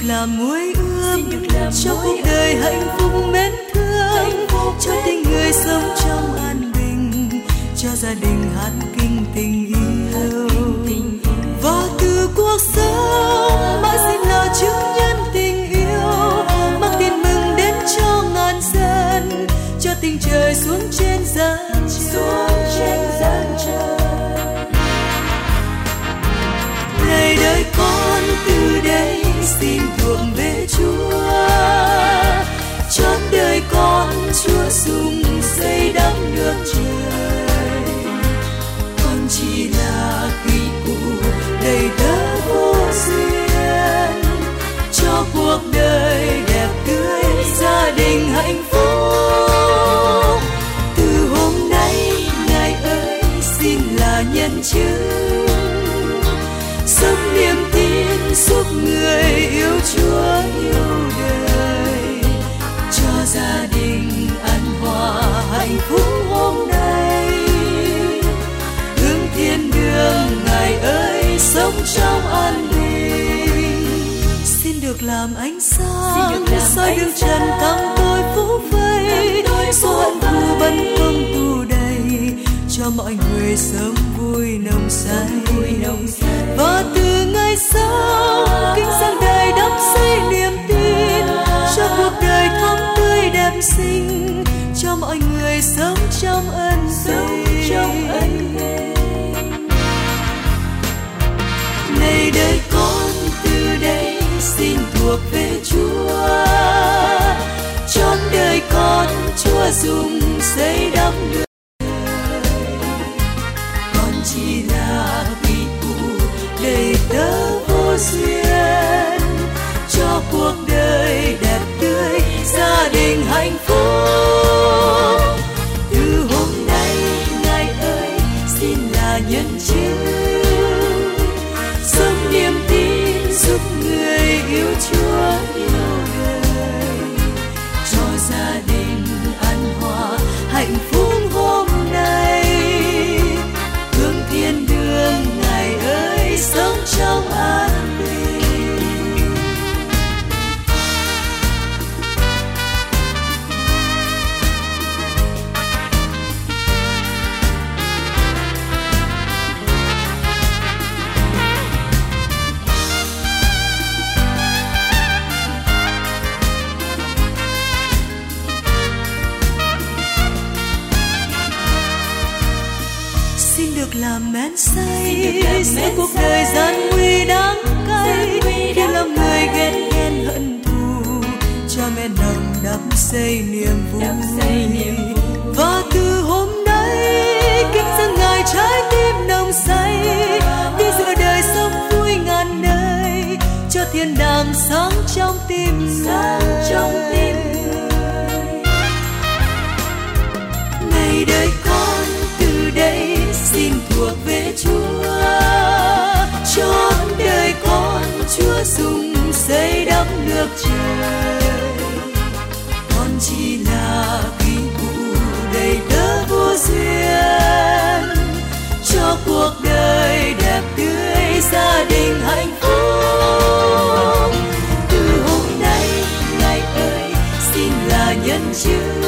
làm muối ươm cho cuộc đời hạnh phúc mến thương, cho tình người sống trong an bình, cho gia đình hát kinh tình yêu. Và từ cuộc sống mãi xin là chứng nhân tình yêu, mang tin mừng đến cho ngàn dân, cho tình trời xuống trên gian trời. Này đời con từ đây xin thuộc về Chúa, chọn đời con Chúa dùng xây đắp nước trời. Con chỉ là khi cụ đầy tớ vô duyên, cho cuộc đời đẹp tươi gia đình hạnh phúc. Từ hôm nay Ngài ơi xin là nhân chứng, sống niềm tin giúp người yêu Chúa yêu đời, cho gia đình an hòa hạnh phúc hôm nay. Hướng thiên đường Ngài ơi sống trong an bình, xin được làm ánh sáng soi đường trần thăm tôi phú vây, xuân thu bấn không tù đầy, cho mọi người sớm vui nồng say. Và từ ngày sau kính sang đời đắp xây niềm tin, cho cuộc đời thắm tươi đẹp xinh, cho mọi người sống trong ân tình. Này đời con từ đây xin thuộc về Chúa, chọn đời con Chúa dùng xây đắp nước. Con chỉ là vị cụ đầy tớ vô duyên, cho cuộc đời đẹp tươi gia đình hạnh phúc. Từ hôm nay Ngài ơi xin là nhân chứng, sống niềm tin giúp người yêu Chúa yêu đời, cho gia đình an hòa hạnh phúc hôm nay. Hướng thiên đường Ngài ơi sống trong an bình. Xin được làm men say, sẽ cuộc đời gian nguy đáng cay, khi lòng người ghen ghen hận thù, cho men nồng đắp xây niềm vui. Và từ hôm nay kính dâng Ngài trái tim nồng say, đi giữa đời sống vui ngàn nơi, cho thiên đàng sáng trong tim người. Này đời con từ đây xin thuộc về Chúa, chọn đời con Chúa dùng xây đắp nước trời. Con chỉ là khi cụ đầy tớ vô duyên, cho cuộc đời đẹp tươi gia đình hạnh phúc. Từ hôm nay Ngài ơi xin là nhân chứng,